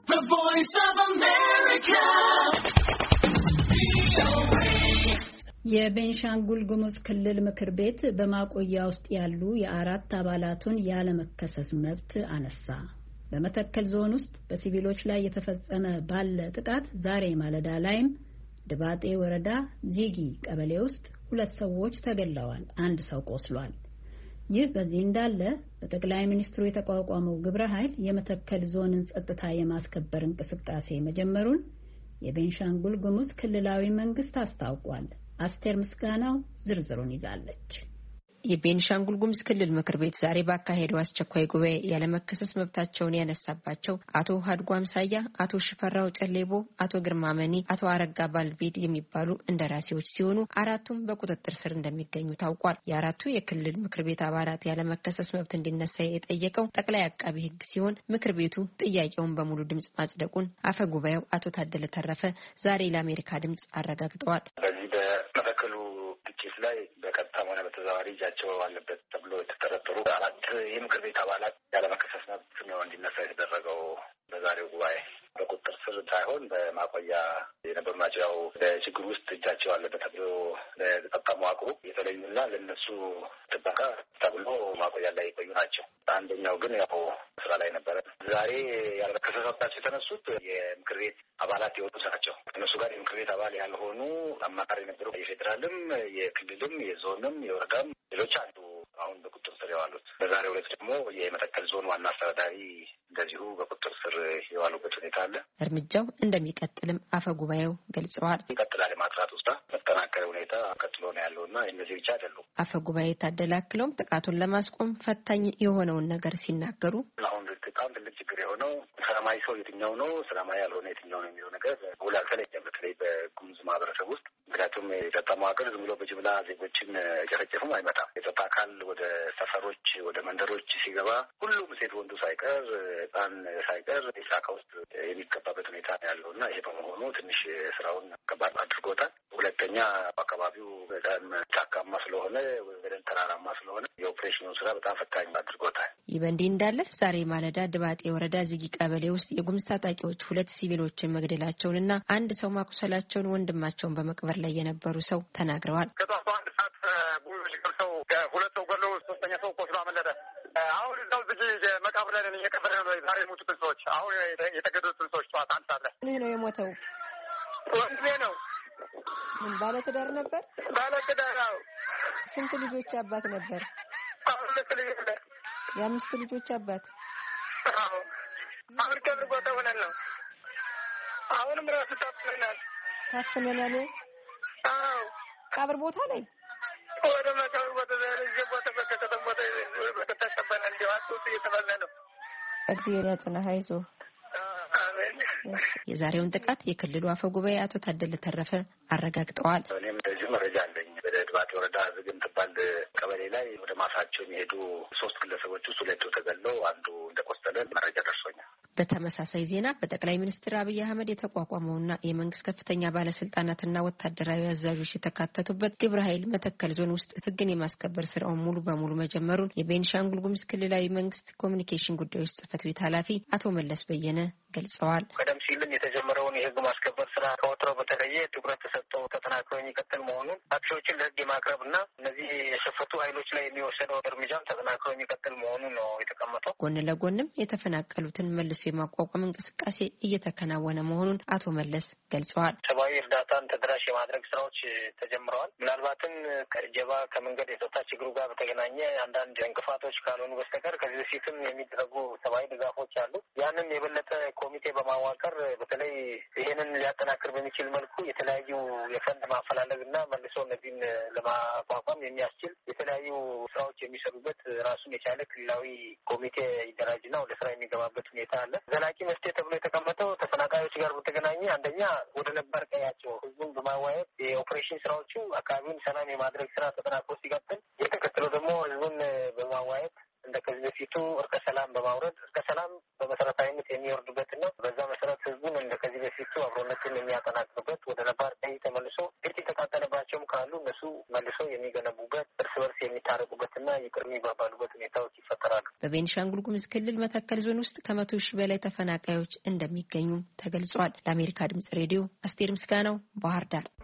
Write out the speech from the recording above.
The Voice of America. የቤንሻንጉል ጉሙዝ ክልል ምክር ቤት በማቆያ ውስጥ ያሉ የአራት አባላቱን ያለመከሰስ መብት አነሳ። በመተከል ዞን ውስጥ በሲቪሎች ላይ የተፈጸመ ባለ ጥቃት ዛሬ ማለዳ ላይም ድባጤ ወረዳ ዚጊ ቀበሌ ውስጥ 2 ሰዎች ተገድለዋል፣ 1 ሰው ቆስሏል። ይህ በዚህ እንዳለ በጠቅላይ ሚኒስትሩ የተቋቋመው ግብረ ኃይል የመተከል ዞንን ጸጥታ የማስከበር እንቅስቃሴ መጀመሩን የቤንሻንጉል ጉሙዝ ክልላዊ መንግስት አስታውቋል። አስቴር ምስጋናው ዝርዝሩን ይዛለች። የቤንሻንጉል ጉሙዝ ክልል ምክር ቤት ዛሬ ባካሄደው አስቸኳይ ጉባኤ ያለመከሰስ መብታቸውን ያነሳባቸው አቶ ሀድጎ አምሳያ፣ አቶ ሽፈራው ጨሌቦ፣ አቶ ግርማመኒ፣ አቶ አረጋ ባልቤድ የሚባሉ እንደራሴዎች ሲሆኑ አራቱም በቁጥጥር ስር እንደሚገኙ ታውቋል። የአራቱ የክልል ምክር ቤት አባላት ያለመከሰስ መብት እንዲነሳ የጠየቀው ጠቅላይ አቃቢ ሕግ ሲሆን ምክር ቤቱ ጥያቄውን በሙሉ ድምጽ ማጽደቁን አፈ ጉባኤው አቶ ታደለ ተረፈ ዛሬ ለአሜሪካ ድምጽ አረጋግጠዋል። በመተከሉ ግጭት ላይ በቀጥታም ሆነ በተዘዋዋሪ እጃቸው አለበት ተብሎ የተጠረጠሩ 4 የምክር ቤት አባላት ያለመከሰስ መብት ነው እንዲነሳ የተደረገው። በዛሬው ጉባኤ በቁጥጥር ስር ሳይሆን በማቆያ የነበሩ ናቸው። ያው በችግር ውስጥ እጃቸው አለበት ተብሎ ለጸጥታ መዋቅሩ የተለዩና ለነሱ ጥበቃ ተብሎ ማቆያ ላይ የቆዩ ናቸው። አንደኛው ግን ያው ስራ ላይ ነበረ። ዛሬ ያለመከሰስ መብታቸው የተነሱት የምክር ቤት አባላት የወጡት ናቸው። እነሱ ጋር የምክር ቤት አባል ያልሆኑ አማካሪ የነበሩ የፌዴራልም፣ የክልልም፣ የዞንም፣ የወረዳም ሌሎች አሉ አሁን በቁጥጥር ስር የዋሉት። በዛሬው ዕለት ደግሞ የመተከል ዞን ዋና አስተዳዳሪ እንደዚሁ በቁጥጥር ስር የዋሉበት ሁኔታ አለ። እርምጃው እንደሚቀጥልም አፈ ጉባኤው ገልጸዋል። ይቀጥላል። የማጥራት ውስጥ መጠናከር ሁኔታ ቀጥሎ ነው ያለውና እነዚህ ብቻ አይደሉም። አፈ ጉባኤ ታደለ አክለውም ጥቃቱን ለማስቆም ፈታኝ የሆነውን ነገር ሲናገሩ አሁን በጣም ትልቅ ችግር የሆነው ሰላማዊ ሰው የትኛው ነው፣ ሰላማዊ ያልሆነ የትኛው ነው የሚለው ነገር ውል አልተለየም። በተለይ በጉሙዝ ማህበረሰብ ውስጥ ምክንያቱም የጸጥታ መዋቅር ዝም ብሎ በጅምላ ዜጎችን ጨፈጨፍም አይመጣም። የጸጥታ አካል ወደ ሰፈሮች፣ ወደ መንደሮች ሲገባ ሁሉም ሴት ወንዱ ሳይቀር ሕፃን ሳይቀር ጫካ ውስጥ የሚገባበት ሁኔታ ያለው እና ይሄ በመሆኑ ትንሽ ስራውን ከባድ አድርጎታል። ሁለተኛ አካባቢው በጣም ጫካማ ስለሆነ ወይም ተራራማ ስለሆነ የኦፕሬሽኑ ስራ በጣም ፈታኝ አድርጎታል። ይህ በእንዲህ እንዳለ ዛሬ ማለዳ ድባጤ ወረዳ ዚጊ ቀበሌ ውስጥ የጉሙዝ ታጣቂዎች 2 ሲቪሎችን መግደላቸውንና 1 ሰው ማቁሰላቸውን ወንድማቸውን በመቅበር ላይ የነበሩ ሰው ተናግረዋል። ከጧቱ 1 ሰዓት ጉሙዝ ሰው 2 ሰው ገለው 3ኛ ሰው ቆስሎ አመለጠ። አሁን እዛው ዚጊ መቃብር ላይ ነን እየቀበርን ነው። ዛሬ የሞቱትን ሰዎች አሁን የተገደሉትን ሰዎች ጠዋት 1 ሰዓት ላይ ምን ነው የሞተው? ወንድሜ ነው። ምን ባለትዳር ነበር? ባለትዳር ነው። ስንት ልጆች አባት ነበር? 2 ልጆች ነበር። የ5 ልጆች አባት። አሁን ቀብር ቦታ ሆነን ነው። አሁንም ራሱ ታፍነናል። አዎ ቀብር ቦታ ላይ ወደ መቃብር ቦታ ቦታ በከተማ ቦታ በከተማ እንዲዋጡ እየተባለ ነው። እግዚአብሔር ያጽናህ፣ አይዞህ። የዛሬውን ጥቃት የክልሉ አፈ ጉባኤ አቶ ታደለ ተረፈ አረጋግጠዋል። እኔም እንደዚሁ መረጃ አለኝ። በድባጤ ወረዳ ዝግም ትባል ቀበሌ ላይ ወደ ማሳቸው የሚሄዱ 3 ግለሰቦች ውስጥ 2 ተገድለው 1 እንደቆሰለ መረጃ ደርሶኛል። በተመሳሳይ ዜና በጠቅላይ ሚኒስትር አብይ አህመድ የተቋቋመውና የመንግስት ከፍተኛ ባለስልጣናትና ወታደራዊ አዛዦች የተካተቱበት ግብረ ኃይል መተከል ዞን ውስጥ ሕግን የማስከበር ስራውን ሙሉ በሙሉ መጀመሩን የቤንሻንጉል ጉሙዝ ክልላዊ መንግስት ኮሚኒኬሽን ጉዳዮች ጽህፈት ቤት ኃላፊ አቶ መለስ በየነ ገልጸዋል። ቀደም ሲልም የተጀመረውን የህግ ማስከበር ስራ ከወትሮ በተለየ ትኩረት ተሰጥቶ ተጠናክሮ የሚቀጥል መሆኑን አጥፊዎችን ለህግ የማቅረብና እነዚህ የሸፈቱ ኃይሎች ላይ የሚወሰደው እርምጃም ተጠናክሮ የሚቀጥል መሆኑን ነው የተቀመጠው። ጎን ለጎንም የተፈናቀሉትን መልሶ የማቋቋም እንቅስቃሴ እየተከናወነ መሆኑን አቶ መለስ ገልጸዋል። ሰብአዊ እርዳታን ተደራሽ የማድረግ ስራዎች ተጀምረዋል። ምናልባትም ከእጀባ ከመንገድ የጸጥታ ችግሩ ጋር በተገናኘ አንዳንድ እንቅፋቶች ካልሆኑ በስተቀር ከዚህ በፊትም የሚደረጉ ሰብአዊ ድጋፎች አሉ። ያንን የበለጠ ኮሚቴ በማዋቀር በተለይ ይሄንን ሊያጠናክር በሚችል መልኩ የተለያዩ የፈንድ ማፈላለግና መልሶ እነዚህን ለማቋቋም የሚያስችል የተለያዩ ስራዎች የሚሰሩበት ራሱን የቻለ ክልላዊ ኮሚቴ ይደራጅና ወደ ስራ የሚገባበት ሁኔታ አለ። ዘላቂ መፍትሄ ተብሎ የተቀመጠው ተፈናቃዮች ጋር በተገናኘ አንደኛ ወደ ነባር ቀያቸው ህዝቡን በማዋየት የኦፕሬሽን ስራዎቹ አካባቢውን ሰላም የማድረግ ስራ ተጠናክሮ ሲቀጥል፣ የተከተለው ደግሞ ህዝቡን በማዋየት እንደ ከዚህ በፊቱ እርቀ ሰላም በማውረድ እርቀ ሰላም በመሰረታዊነት የሚወርድበትና በዛ መሰረት ህዝቡን እንደ ከዚህ በፊቱ አብሮነትን የሚያጠናክርበት ወደ ነባር ቀይ ተመልሶ ግጭት የተቃጠለባቸውም ካሉ እነሱ መልሶ የሚገነቡበት እርስ በርስ የሚታረቁበትና ይቅር የሚባባሉበት ሁኔታዎች ይፈጠራሉ። በቤኒሻንጉል ጉሙዝ ክልል መተከል ዞን ውስጥ ከ100 ሺህ በላይ ተፈናቃዮች እንደሚገኙ ተገልጿል። ለአሜሪካ ድምጽ ሬዲዮ አስቴር ምስጋናው ባህር ዳር።